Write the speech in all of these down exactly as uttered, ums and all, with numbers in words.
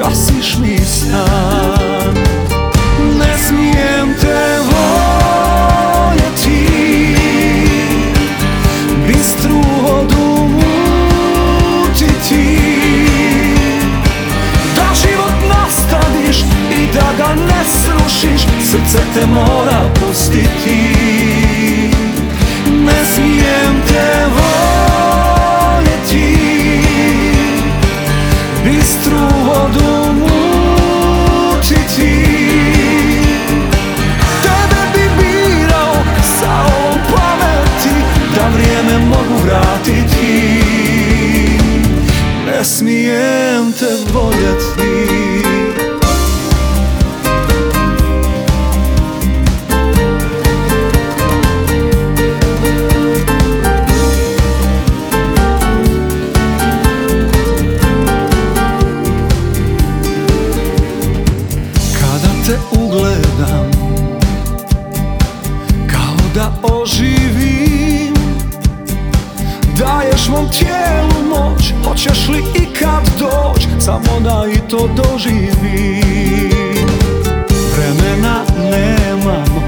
spasiš mi san. Ne smijem te voljeti, bistru vodu mutiti, da život nastaviš i da ga ne srušiš, srce te mora pustiti. Ne smijem te voljeti, bistru vodu mutiti, tebe bi birao sa ovom pameti, da vrijeme mogu vratiti. Ne smijem te voljeti. Te ugledam, kao da oživim, daješ mom tijelu moć, hoćeš li ikad doć, samo da i to doživim. Vremena nemamo,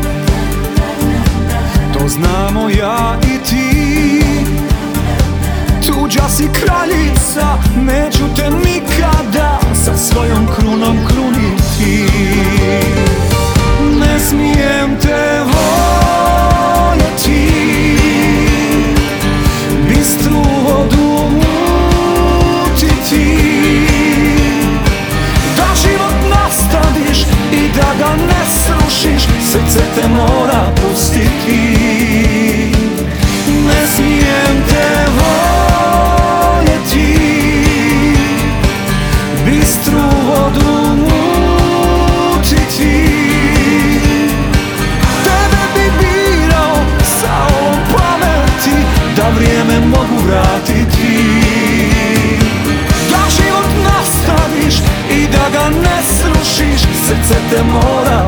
to znamo ja i ti, tuđa si kraljica, neću te nikada sa svojom krunom kruniti. Ne smijem te voljeti, bistru vodu mutiti, da život nastaviš i da ga ne srušiš, srce te mora pustiti. Ne smijem te voljeti, bistru vodu mutiti, tebe bi birao sa ovom pameti, da vrijeme mogu vratiti. Da život nastaviš i da ga ne srušiš, srce te mora